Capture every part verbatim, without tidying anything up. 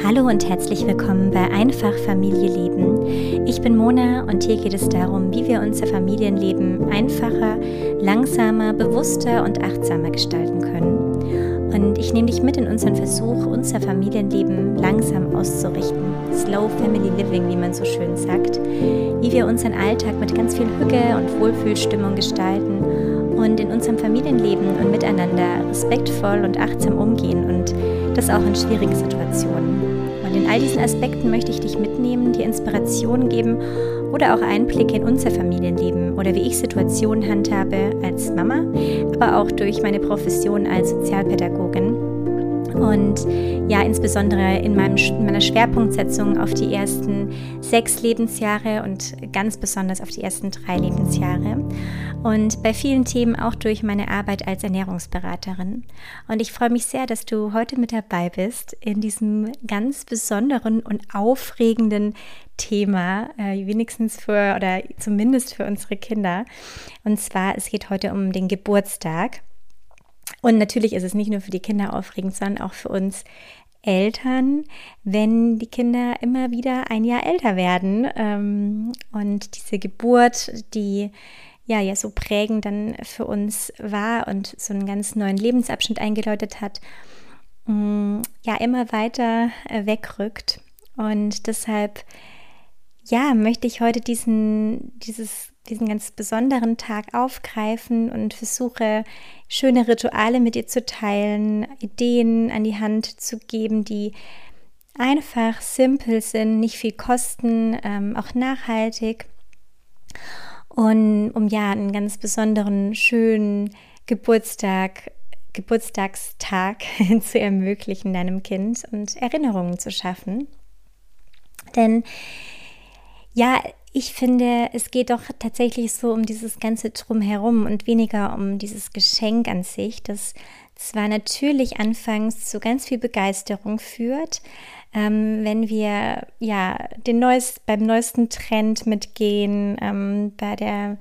Hallo und herzlich willkommen bei Einfach Familie leben. Ich bin Mona und hier geht es darum, wie wir unser Familienleben einfacher, langsamer, bewusster und achtsamer gestalten können. Und ich nehme dich mit in unseren Versuch, unser Familienleben langsam auszurichten. Slow Family Living, wie man so schön sagt. Wie wir unseren Alltag mit ganz viel Hüge und Wohlfühlstimmung gestalten und in unserem Familienleben und miteinander respektvoll und achtsam umgehen und das auch in schwierigen Situationen. Und in all diesen Aspekten möchte ich dich mitnehmen, dir Inspiration geben oder auch Einblicke in unser Familienleben oder wie ich Situationen handhabe als Mama, aber auch durch meine Profession als Sozialpädagogin. Und ja, insbesondere in, meinem, in meiner Schwerpunktsetzung auf die ersten sechs Lebensjahre und ganz besonders auf die ersten drei Lebensjahre. Und bei vielen Themen auch durch meine Arbeit als Ernährungsberaterin. Und ich freue mich sehr, dass du heute mit dabei bist in diesem ganz besonderen und aufregenden Thema, äh, wenigstens für oder zumindest für unsere Kinder. Und zwar, es geht heute um den Geburtstag. Und natürlich ist es nicht nur für die Kinder aufregend, sondern auch für uns Eltern, wenn die Kinder immer wieder ein Jahr älter werden. Ähm, und diese Geburt, die ja, ja so prägend dann für uns war und so einen ganz neuen Lebensabschnitt eingeläutet hat, mh, ja, immer weiter äh, wegrückt. Und deshalb, ja, möchte ich heute diesen, dieses diesen ganz besonderen Tag aufgreifen und versuche, schöne Rituale mit dir zu teilen, Ideen an die Hand zu geben, die einfach simpel sind, nicht viel kosten, ähm, auch nachhaltig. Und um ja einen ganz besonderen, schönen Geburtstag, Geburtstagstag zu ermöglichen deinem Kind und Erinnerungen zu schaffen. Denn ja, ich finde, es geht doch tatsächlich so um dieses ganze Drumherum und weniger um dieses Geschenk an sich, das zwar natürlich anfangs zu ganz viel Begeisterung führt, ähm, wenn wir ja den neuest, beim neuesten Trend mitgehen, ähm, bei der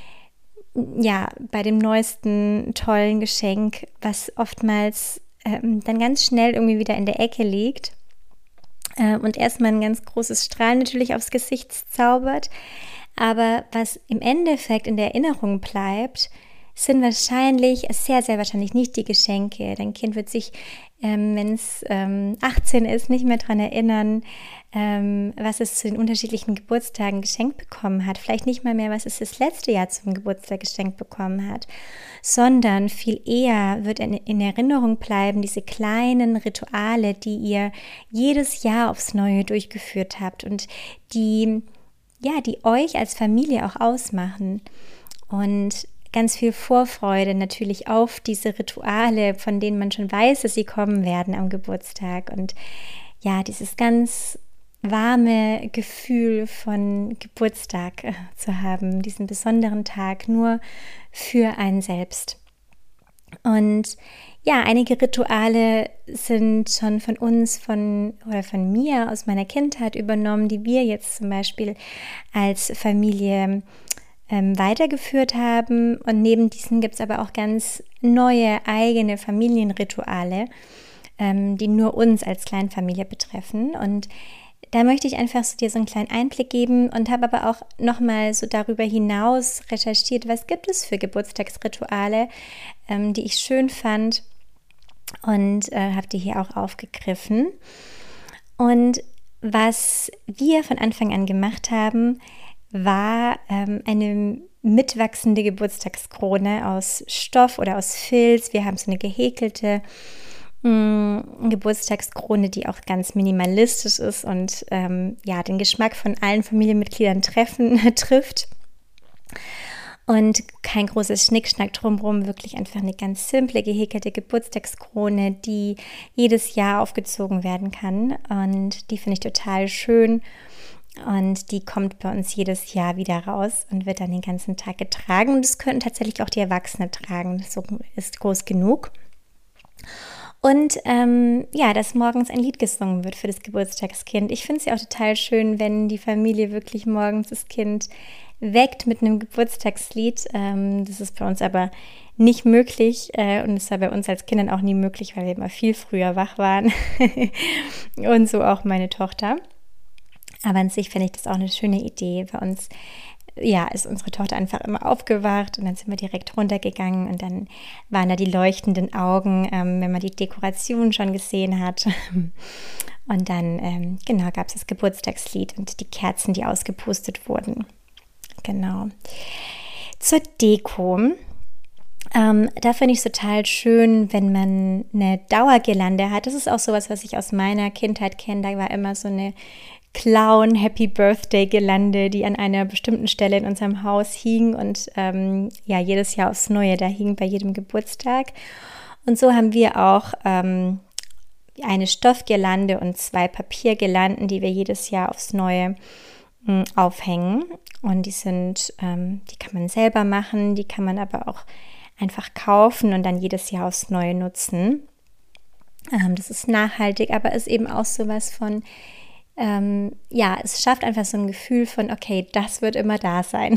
ja bei dem neuesten tollen Geschenk, was oftmals ähm, dann ganz schnell irgendwie wieder in der Ecke liegt. Und erstmal ein ganz großes Strahlen natürlich aufs Gesicht zaubert. Aber was im Endeffekt in der Erinnerung bleibt, sind wahrscheinlich, sehr, sehr wahrscheinlich nicht die Geschenke. Dein Kind wird sich, ähm, wenn es ähm, achtzehn ist, nicht mehr daran erinnern, ähm, was es zu den unterschiedlichen Geburtstagen geschenkt bekommen hat. Vielleicht nicht mal mehr, was es das letzte Jahr zum Geburtstag geschenkt bekommen hat. Sondern viel eher wird in, in Erinnerung bleiben, diese kleinen Rituale, die ihr jedes Jahr aufs Neue durchgeführt habt und die, ja, die euch als Familie auch ausmachen. Und ganz viel Vorfreude natürlich auf diese Rituale, von denen man schon weiß, dass sie kommen werden am Geburtstag. Und ja, dieses ganz warme Gefühl von Geburtstag äh, zu haben, diesen besonderen Tag nur für einen selbst. Und ja, einige Rituale sind schon von uns, von oder von mir aus meiner Kindheit übernommen, die wir jetzt zum Beispiel als Familie ähm, weitergeführt haben. Und neben diesen gibt es aber auch ganz neue eigene Familienrituale, ähm, die nur uns als Kleinfamilie betreffen. Und da möchte ich einfach so dir so einen kleinen Einblick geben und habe aber auch nochmal so darüber hinaus recherchiert, was gibt es für Geburtstagsrituale, ähm, die ich schön fand und äh, habe die hier auch aufgegriffen. Und was wir von Anfang an gemacht haben, war ähm, eine mitwachsende Geburtstagskrone aus Stoff oder aus Filz. Wir haben so eine gehäkelte Geburtstagskrone, die auch ganz minimalistisch ist und ähm, ja, den Geschmack von allen Familienmitgliedern treffen, trifft. Und kein großes Schnickschnack drumherum, wirklich einfach eine ganz simple, gehäkelte Geburtstagskrone, die jedes Jahr aufgezogen werden kann. Und die finde ich total schön. Und die kommt bei uns jedes Jahr wieder raus und wird dann den ganzen Tag getragen. Und das können tatsächlich auch die Erwachsenen tragen. Das ist groß genug. Und ähm, ja, dass morgens ein Lied gesungen wird für das Geburtstagskind. Ich finde es ja auch total schön, wenn die Familie wirklich morgens das Kind weckt mit einem Geburtstagslied. Ähm, das ist bei uns aber nicht möglich äh, und es war bei uns als Kindern auch nie möglich, weil wir immer viel früher wach waren und so auch meine Tochter. Aber an sich finde ich das auch eine schöne Idee. Bei uns ja, ist unsere Tochter einfach immer aufgewacht und dann sind wir direkt runtergegangen und dann waren da die leuchtenden Augen, ähm, wenn man die Dekoration schon gesehen hat. Und dann, ähm, genau, gab es das Geburtstagslied und die Kerzen, die ausgepustet wurden. Genau. Zur Deko. Ähm, da finde ich es total schön, wenn man eine Dauergirlande hat. Das ist auch sowas, was ich aus meiner Kindheit kenne. Da war immer so eine Clown Happy Birthday Girlande, die an einer bestimmten Stelle in unserem Haus hing und ähm, ja, jedes Jahr aufs Neue da hing bei jedem Geburtstag. Und so haben wir auch ähm, eine Stoffgirlande und zwei Papiergirlanden, die wir jedes Jahr aufs Neue mh, aufhängen. Und die sind, ähm, die kann man selber machen, die kann man aber auch einfach kaufen und dann jedes Jahr aufs Neue nutzen. Ähm, das ist nachhaltig, aber ist eben auch sowas von Ähm, ja, es schafft einfach so ein Gefühl von, okay, das wird immer da sein.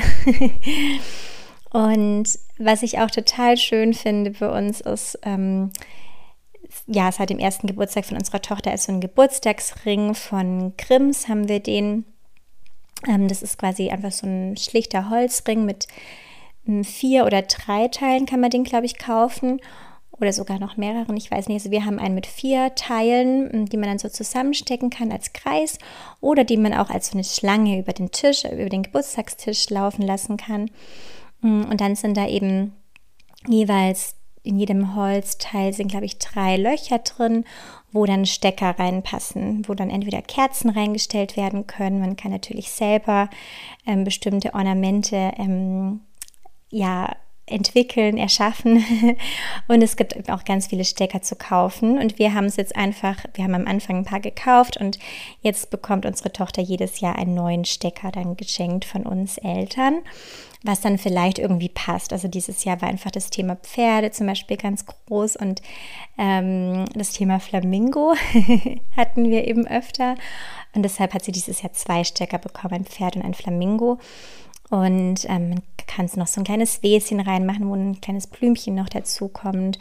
Und was ich auch total schön finde bei uns ist, ähm, ja, seit dem ersten Geburtstag von unserer Tochter ist so ein Geburtstagsring von Grimms, haben wir den. Ähm, das ist quasi einfach so ein schlichter Holzring mit ähm, vier oder drei Teilen, kann man den, glaube ich, kaufen. Oder sogar noch mehreren, ich weiß nicht. Also wir haben einen mit vier Teilen, die man dann so zusammenstecken kann als Kreis oder die man auch als so eine Schlange über den Tisch, über den Geburtstagstisch laufen lassen kann. Und dann sind da eben jeweils in jedem Holzteil sind, glaube ich, drei Löcher drin, wo dann Stecker reinpassen, wo dann entweder Kerzen reingestellt werden können. Man kann natürlich selber ähm, bestimmte Ornamente ähm, ja, entwickeln, erschaffen und es gibt auch ganz viele Stecker zu kaufen und wir haben es jetzt einfach, wir haben am Anfang ein paar gekauft und jetzt bekommt unsere Tochter jedes Jahr einen neuen Stecker dann geschenkt von uns Eltern, was dann vielleicht irgendwie passt. Also dieses Jahr war einfach das Thema Pferde zum Beispiel ganz groß und ähm, das Thema Flamingo hatten wir eben öfter und deshalb hat sie dieses Jahr zwei Stecker bekommen, ein Pferd und ein Flamingo. Und ähm, man kann noch so ein kleines Wäschen reinmachen, wo ein kleines Blümchen noch dazu kommt.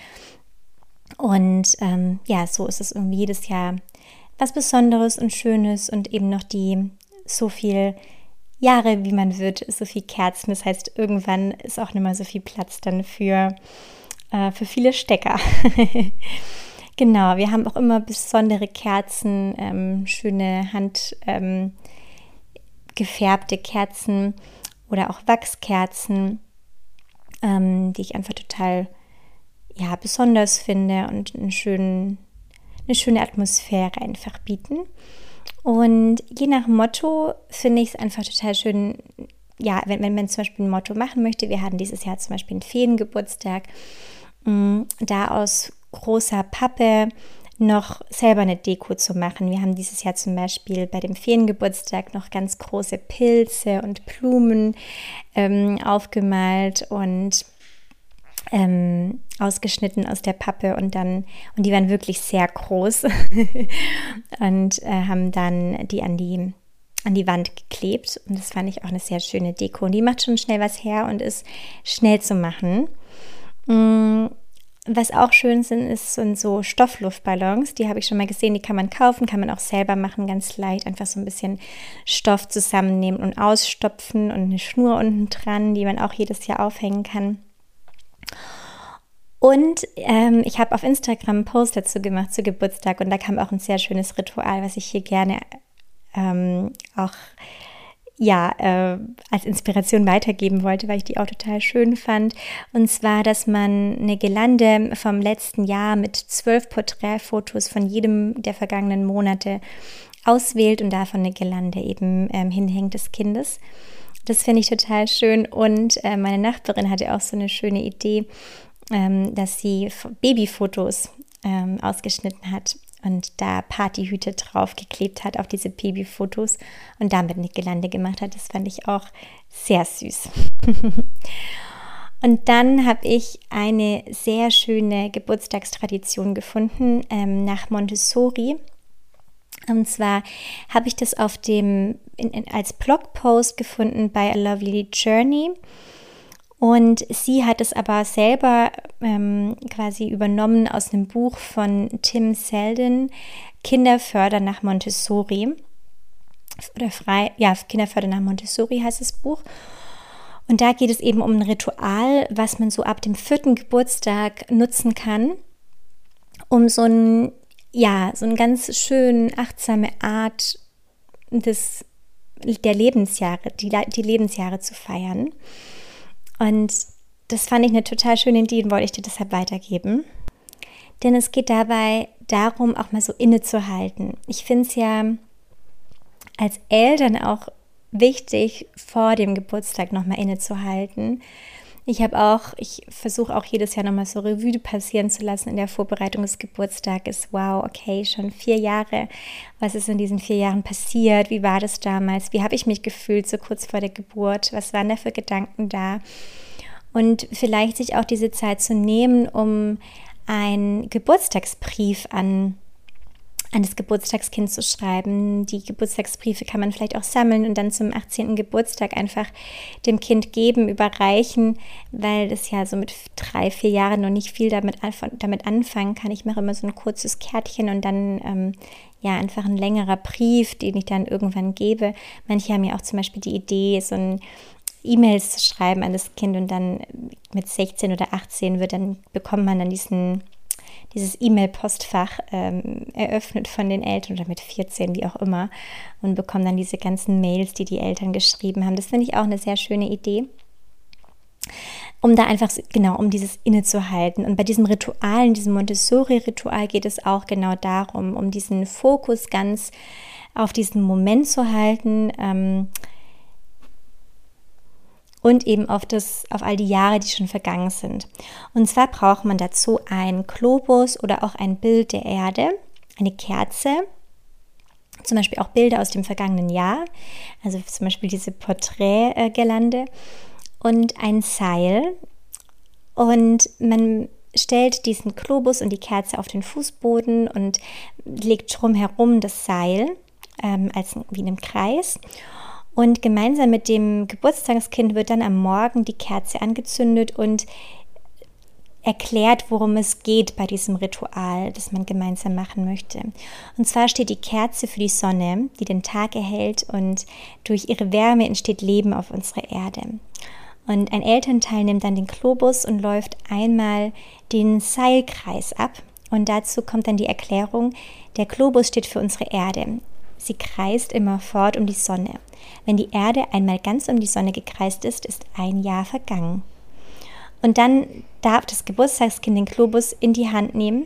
Und ähm, ja, so ist es irgendwie jedes Jahr was Besonderes und Schönes und eben noch die so viel Jahre, wie man wird, so viel Kerzen. Das heißt, irgendwann ist auch nicht mehr so viel Platz dann für, äh, für viele Stecker. Genau, wir haben auch immer besondere Kerzen, ähm, schöne hand ähm, gefärbte Kerzen oder auch Wachskerzen, ähm, die ich einfach total ja, besonders finde und einen schönen, eine schöne Atmosphäre einfach bieten. Und je nach Motto finde ich es einfach total schön, ja, wenn, wenn man zum Beispiel ein Motto machen möchte. Wir hatten dieses Jahr zum Beispiel einen Feengeburtstag, mh, da aus großer Pappe noch selber eine Deko zu machen. Wir haben dieses Jahr zum Beispiel bei dem Feengeburtstag noch ganz große Pilze und Blumen ähm, aufgemalt und ähm, ausgeschnitten aus der Pappe und dann, und die waren wirklich sehr groß und äh, haben dann die an die an die Wand geklebt und das fand ich auch eine sehr schöne Deko und die macht schon schnell was her und ist schnell zu machen. Mm. Was auch schön sind, ist, sind so Stoffluftballons, die habe ich schon mal gesehen, die kann man kaufen, kann man auch selber machen, ganz leicht, einfach so ein bisschen Stoff zusammennehmen und ausstopfen und eine Schnur unten dran, die man auch jedes Jahr aufhängen kann. Und ähm, ich habe auf Instagram einen Post dazu gemacht zu Geburtstag und da kam auch ein sehr schönes Ritual, was ich hier gerne ähm, auch ja, äh, als Inspiration weitergeben wollte, weil ich die auch total schön fand. Und zwar, dass man eine Girlande vom letzten Jahr mit zwölf Porträtfotos von jedem der vergangenen Monate auswählt und davon eine Girlande eben ähm, hinhängt des Kindes. Das finde ich total schön. Und äh, meine Nachbarin hatte auch so eine schöne Idee, ähm, dass sie Babyfotos ähm, ausgeschnitten hat und da Partyhüte draufgeklebt hat auf diese Babyfotos und damit eine Girlande gemacht hat. Das fand ich auch sehr süß. Und dann habe ich eine sehr schöne Geburtstagstradition gefunden ähm, nach Montessori. Und zwar habe ich das auf dem in, in, als Blogpost gefunden bei A Lovely Journey. Und sie hat es aber selber ähm, quasi übernommen aus einem Buch von Tim Selden, Kinderfördern nach Montessori. Oder frei, ja, Kinderfördern nach Montessori heißt das Buch. Und da geht es eben um ein Ritual, was man so ab dem vierten Geburtstag nutzen kann, um so ein, ja, so eine ganz schön achtsame Art des, der Lebensjahre, die, die Lebensjahre zu feiern. Und das fand ich eine total schöne Idee und wollte ich dir deshalb weitergeben. Denn es geht dabei darum, auch mal so innezuhalten. Ich finde es ja als Eltern auch wichtig, vor dem Geburtstag nochmal innezuhalten. Ich habe auch, ich versuche auch jedes Jahr nochmal so Revue passieren zu lassen in der Vorbereitung des Geburtstages. Wow, okay, schon vier Jahre. Was ist in diesen vier Jahren passiert? Wie war das damals? Wie habe ich mich gefühlt so kurz vor der Geburt? Was waren da für Gedanken da? Und vielleicht sich auch diese Zeit zu nehmen, um einen Geburtstagsbrief an an das Geburtstagskind zu schreiben. Die Geburtstagsbriefe kann man vielleicht auch sammeln und dann zum achtzehnten Geburtstag einfach dem Kind geben, überreichen, weil das ja so mit drei, vier Jahren noch nicht viel damit, damit anfangen kann. Ich mache immer so ein kurzes Kärtchen und dann ähm, ja einfach ein längerer Brief, den ich dann irgendwann gebe. Manche haben ja auch zum Beispiel die Idee, so ein E-Mails zu schreiben an das Kind und dann mit sechzehn oder achtzehn wird dann, bekommt man dann diesen dieses E-Mail-Postfach ähm, eröffnet von den Eltern oder mit vierzehn, wie auch immer, und bekommen dann diese ganzen Mails, die die Eltern geschrieben haben. Das finde ich auch eine sehr schöne Idee, um da einfach, genau, um dieses innezuhalten. Und bei diesem Ritual, in diesem Montessori-Ritual geht es auch genau darum, um diesen Fokus ganz auf diesen Moment zu halten, ähm, und eben auf, das, auf all die Jahre, die schon vergangen sind. Und zwar braucht man dazu einen Globus oder auch ein Bild der Erde, eine Kerze, zum Beispiel auch Bilder aus dem vergangenen Jahr, also zum Beispiel diese Porträtgirlande und ein Seil. Und man stellt diesen Globus und die Kerze auf den Fußboden und legt drumherum das Seil ähm, als wie in einem Kreis. Und gemeinsam mit dem Geburtstagskind wird dann am Morgen die Kerze angezündet und erklärt, worum es geht bei diesem Ritual, das man gemeinsam machen möchte. Und zwar steht die Kerze für die Sonne, die den Tag erhält, und durch ihre Wärme entsteht Leben auf unserer Erde. Und ein Elternteil nimmt dann den Globus und läuft einmal den Seilkreis ab. Und dazu kommt dann die Erklärung, der Globus steht für unsere Erde. Sie kreist immer fort um die Sonne. Wenn die Erde einmal ganz um die Sonne gekreist ist, ist ein Jahr vergangen. Und dann darf das Geburtstagskind den Globus in die Hand nehmen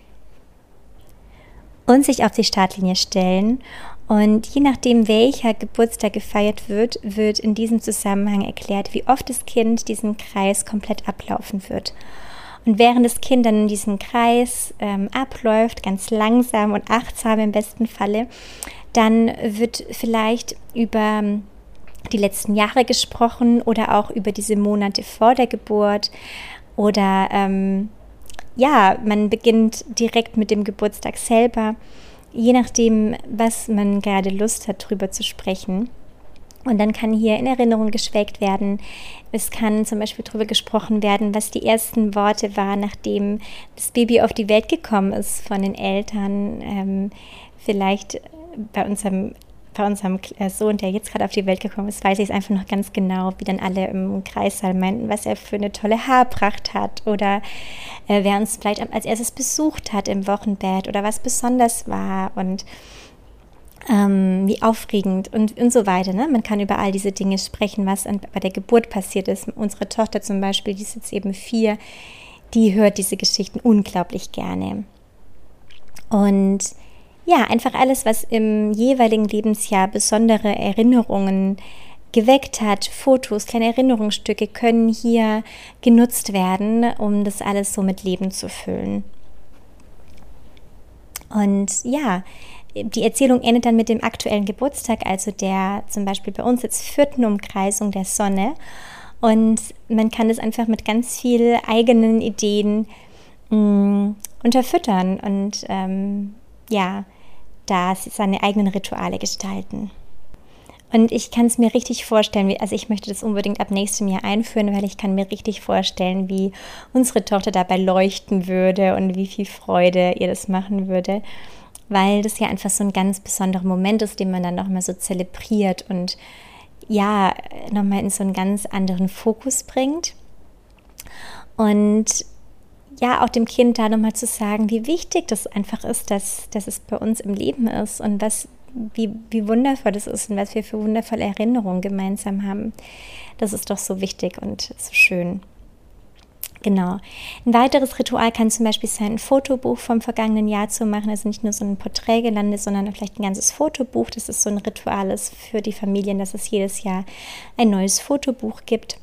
und sich auf die Startlinie stellen. Und je nachdem, welcher Geburtstag gefeiert wird, wird in diesem Zusammenhang erklärt, wie oft das Kind diesen Kreis komplett ablaufen wird. Und während das Kind dann in diesem Kreis ähm, abläuft, ganz langsam und achtsam im besten Falle, dann wird vielleicht über die letzten Jahre gesprochen oder auch über diese Monate vor der Geburt oder ähm, ja, man beginnt direkt mit dem Geburtstag selber, je nachdem, was man gerade Lust hat, drüber zu sprechen. Und dann kann hier in Erinnerung geschwelgt werden. Es kann zum Beispiel darüber gesprochen werden, was die ersten Worte waren, nachdem das Baby auf die Welt gekommen ist von den Eltern. Ähm, vielleicht bei unserem, bei unserem Sohn, der jetzt gerade auf die Welt gekommen ist, weiß ich es einfach noch ganz genau, wie dann alle im Kreissaal meinten, was er für eine tolle Haarpracht hat oder äh, wer uns vielleicht als erstes besucht hat im Wochenbett oder was besonders war und Ähm, wie aufregend und, und so weiter. Ne? Man kann über all diese Dinge sprechen, was an, bei der Geburt passiert ist. Unsere Tochter zum Beispiel, die ist jetzt eben vier, die hört diese Geschichten unglaublich gerne. Und ja, einfach alles, was im jeweiligen Lebensjahr besondere Erinnerungen geweckt hat, Fotos, kleine Erinnerungsstücke können hier genutzt werden, um das alles so mit Leben zu füllen. Und ja, die Erzählung endet dann mit dem aktuellen Geburtstag, also der zum Beispiel bei uns jetzt vierten Umkreisung der Sonne. Und man kann das einfach mit ganz viel eigenen Ideen mh, unterfüttern und ähm, ja, da seine eigenen Rituale gestalten. Und ich kann es mir richtig vorstellen, also ich möchte das unbedingt ab nächstem Jahr einführen, weil ich kann mir richtig vorstellen, wie unsere Tochter dabei leuchten würde und wie viel Freude ihr das machen würde, weil das ja einfach so ein ganz besonderer Moment ist, den man dann nochmal so zelebriert und ja, nochmal in so einen ganz anderen Fokus bringt. Und ja, auch dem Kind da nochmal zu sagen, wie wichtig das einfach ist, dass, dass es bei uns im Leben ist und was Wie, wie wundervoll das ist und was wir für wundervolle Erinnerungen gemeinsam haben. Das ist doch so wichtig und so schön. Genau. Ein weiteres Ritual kann zum Beispiel sein, ein Fotobuch vom vergangenen Jahr zu machen. Also nicht nur so ein Porträtgelände, sondern vielleicht ein ganzes Fotobuch. Das ist so ein Ritual ist für die Familien, dass es jedes Jahr ein neues Fotobuch gibt.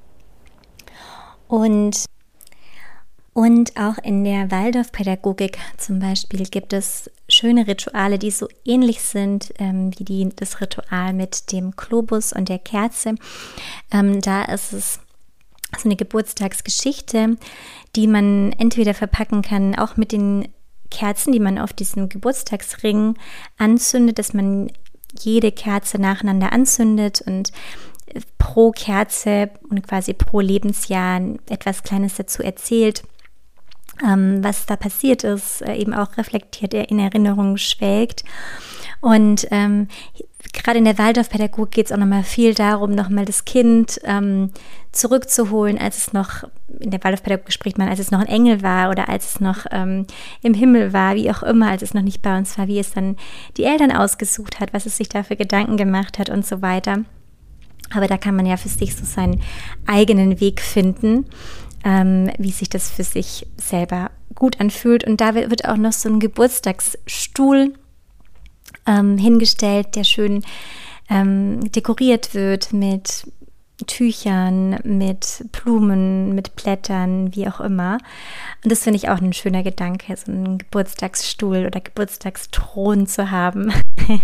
Und Und auch in der Waldorfpädagogik zum Beispiel gibt es schöne Rituale, die so ähnlich sind ähm, wie die, das Ritual mit dem Globus und der Kerze. Ähm, da ist es so eine Geburtstagsgeschichte, die man entweder verpacken kann, auch mit den Kerzen, die man auf diesem Geburtstagsring anzündet, dass man jede Kerze nacheinander anzündet und pro Kerze und quasi pro Lebensjahr etwas Kleines dazu erzählt, was da passiert ist, eben auch reflektiert, in Erinnerung schwelgt. Und ähm, gerade in der Waldorfpädagogik geht es auch nochmal viel darum, nochmal das Kind ähm, zurückzuholen, als es noch, in der Waldorfpädagogik spricht man, als es noch ein Engel war oder als es noch ähm, im Himmel war, wie auch immer, als es noch nicht bei uns war, wie es dann die Eltern ausgesucht hat, was es sich da für Gedanken gemacht hat und so weiter. Aber da kann man ja für sich so seinen eigenen Weg finden, Ähm, wie sich das für sich selber gut anfühlt. Und da wird auch noch so ein Geburtstagsstuhl ähm, hingestellt, der schön ähm, dekoriert wird mit Tüchern, mit Blumen, mit Blättern, wie auch immer. Und das finde ich auch ein schöner Gedanke, so einen Geburtstagsstuhl oder Geburtstagsthron zu haben.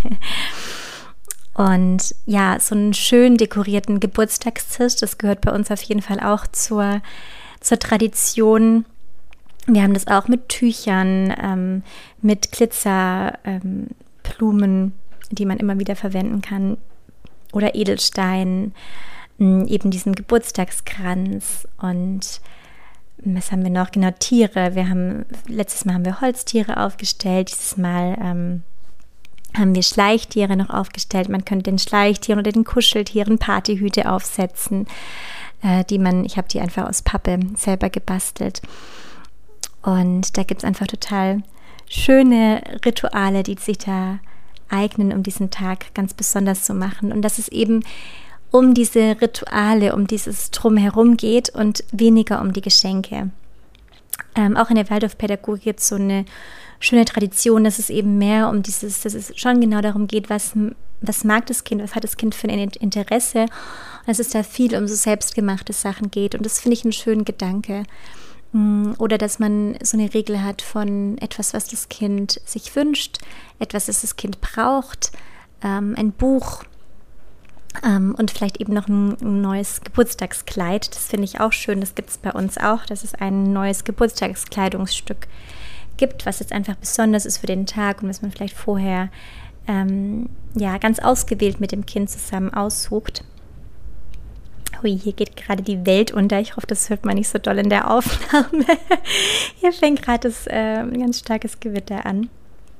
Und ja, so einen schön dekorierten Geburtstagstisch, das gehört bei uns auf jeden Fall auch zur zur Tradition. Wir haben das auch mit Tüchern, ähm, mit Glitzer, ähm, Blumen, die man immer wieder verwenden kann, oder Edelstein, mh, eben diesen Geburtstagskranz. Und was haben wir noch? Genau, Tiere. Wir haben, letztes Mal haben wir Holztiere aufgestellt, dieses Mal ähm, haben wir Schleichtiere noch aufgestellt. Man könnte den Schleichtieren oder den Kuscheltieren Partyhüte aufsetzen, die man, ich habe die einfach aus Pappe selber gebastelt. Und da gibt es einfach total schöne Rituale, die sich da eignen, um diesen Tag ganz besonders zu machen. Und dass es eben um diese Rituale, um dieses Drumherum geht und weniger um die Geschenke. Ähm, auch in der Waldorfpädagogik gibt es so eine schöne Tradition, dass es eben mehr um dieses, dass es schon genau darum geht, was, was mag das Kind, was hat das Kind für ein Interesse. Und dass es da viel um so selbstgemachte Sachen geht. Und das finde ich einen schönen Gedanke. Oder dass man so eine Regel hat von etwas, was das Kind sich wünscht, etwas, das das Kind braucht, ähm, ein Buch ähm, und vielleicht eben noch ein, ein neues Geburtstagskleid. Das finde ich auch schön, das gibt es bei uns auch, dass es ein neues Geburtstagskleidungsstück gibt, was jetzt einfach besonders ist für den Tag und was man vielleicht vorher ähm, ja, ganz ausgewählt mit dem Kind zusammen aussucht. Hui, hier geht gerade die Welt unter. Ich hoffe, das hört man nicht so doll in der Aufnahme. Hier fängt gerade das äh, ein ganz starkes Gewitter an.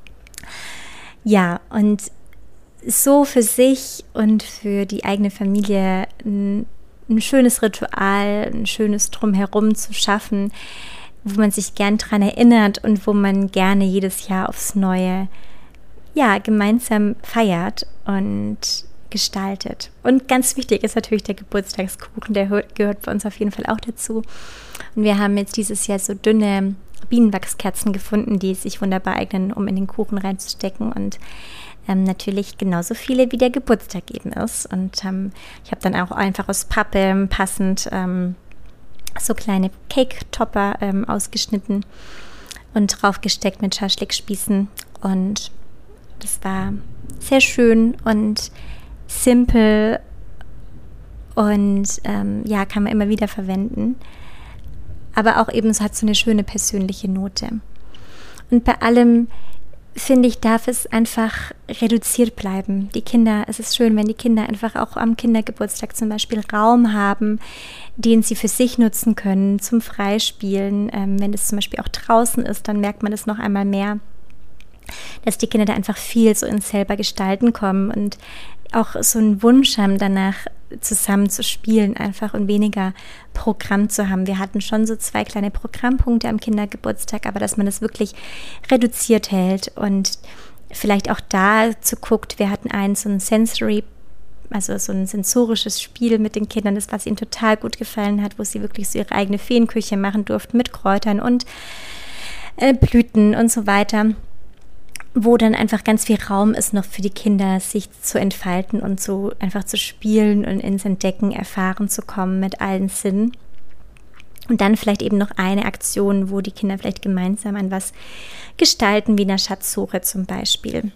Ja, und so für sich und für die eigene Familie ein, ein schönes Ritual, ein schönes Drumherum zu schaffen, wo man sich gern dran erinnert und wo man gerne jedes Jahr aufs Neue ja, gemeinsam feiert und gestaltet. Und ganz wichtig ist natürlich der Geburtstagskuchen, der gehört bei uns auf jeden Fall auch dazu. Und wir haben jetzt dieses Jahr so dünne Bienenwachskerzen gefunden, die sich wunderbar eignen, um in den Kuchen reinzustecken und ähm, natürlich genauso viele, wie der Geburtstag eben ist. Und ähm, ich habe dann auch einfach aus Pappe passend ähm, so kleine Cake-Topper ähm, ausgeschnitten und draufgesteckt mit Schaschlikspießen. Und das war sehr schön und simpel und ähm, ja, kann man immer wieder verwenden. Aber auch eben, es hat so eine schöne persönliche Note. Und bei allem finde ich, darf es einfach reduziert bleiben. Die Kinder, es ist schön, wenn die Kinder einfach auch am Kindergeburtstag zum Beispiel Raum haben, den sie für sich nutzen können zum Freispielen. Ähm, wenn es zum Beispiel auch draußen ist, dann merkt man es noch einmal mehr, dass die Kinder da einfach viel so ins selber Gestalten kommen und auch so einen Wunsch haben, danach zusammen zu spielen einfach und weniger Programm zu haben. Wir hatten schon so zwei kleine Programmpunkte am Kindergeburtstag, aber dass man das wirklich reduziert hält und vielleicht auch dazu guckt, wir hatten einen so ein Sensory, also so ein sensorisches Spiel mit den Kindern, das was ihnen total gut gefallen hat, wo sie wirklich so ihre eigene Feenküche machen durften mit Kräutern und äh, Blüten und so weiter, wo dann einfach ganz viel Raum ist noch für die Kinder, sich zu entfalten und so einfach zu spielen und ins Entdecken, Erfahren zu kommen mit allen Sinnen. Und dann vielleicht eben noch eine Aktion, wo die Kinder vielleicht gemeinsam an was gestalten, wie eine Schatzsuche zum Beispiel.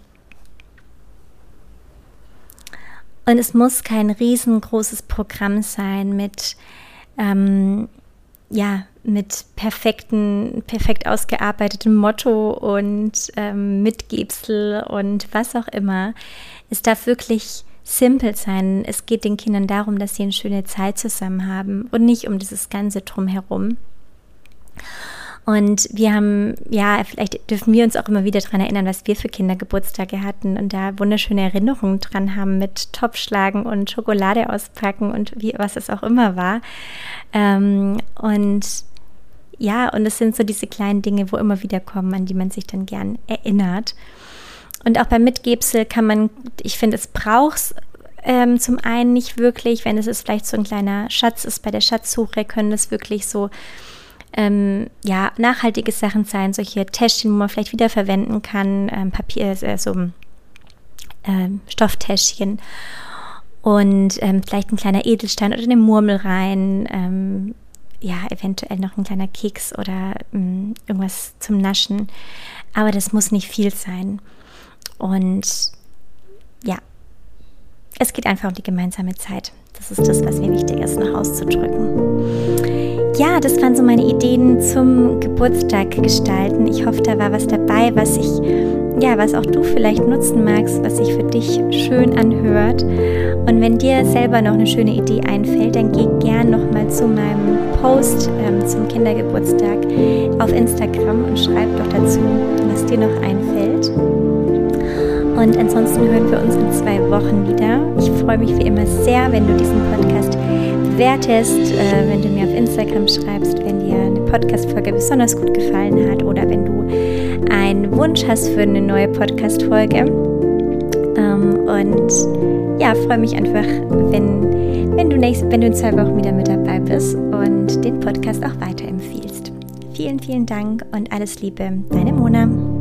Und es muss kein riesengroßes Programm sein mit ähm, ja, mit perfekten, perfekt ausgearbeitetem Motto und ähm, Mitgebsel und was auch immer. Es darf wirklich simpel sein. Es geht den Kindern darum, dass sie eine schöne Zeit zusammen haben und nicht um dieses ganze Drumherum. Und wir haben, ja, vielleicht dürfen wir uns auch immer wieder daran erinnern, was wir für Kindergeburtstage hatten und da wunderschöne Erinnerungen dran haben mit Topfschlagen und Schokolade auspacken und wie, was es auch immer war. Ähm, und ja, und es sind so diese kleinen Dinge, wo immer wieder kommen, an die man sich dann gern erinnert. Und auch beim Mitgebsel kann man, ich finde, es braucht es ähm, zum einen nicht wirklich, wenn es ist vielleicht so ein kleiner Schatz ist bei der Schatzsuche, können es wirklich so Ähm, ja, nachhaltige Sachen sein, solche Täschchen, wo man vielleicht wieder verwenden kann, ähm, Papier, äh, so ähm, Stofftäschchen und ähm, vielleicht ein kleiner Edelstein oder eine Murmel rein, ähm, ja, eventuell noch ein kleiner Keks oder ähm, irgendwas zum Naschen, aber das muss nicht viel sein und ja, es geht einfach um die gemeinsame Zeit. Das ist das, was mir wichtig ist, noch auszudrücken. Ja, das waren so meine Ideen zum Geburtstag gestalten. Ich hoffe, da war was dabei, was ich, ja, was auch du vielleicht nutzen magst, was sich für dich schön anhört. Und wenn dir selber noch eine schöne Idee einfällt, dann geh gern nochmal zu meinem Post ähm, zum Kindergeburtstag auf Instagram und schreib doch dazu, was dir noch einfällt. Und ansonsten hören wir uns in zwei Wochen wieder. Ich freue mich wie immer sehr, wenn du diesen Podcast bewertest, äh, wenn du mir auf Instagram schreibst, wenn dir eine Podcast-Folge besonders gut gefallen hat oder wenn du einen Wunsch hast für eine neue Podcast-Folge. Ähm, und ja, freue mich einfach, wenn, wenn, du nächst, wenn du in zwei Wochen wieder mit dabei bist und den Podcast auch weiterempfiehlst. Vielen, vielen Dank und alles Liebe, deine Mona.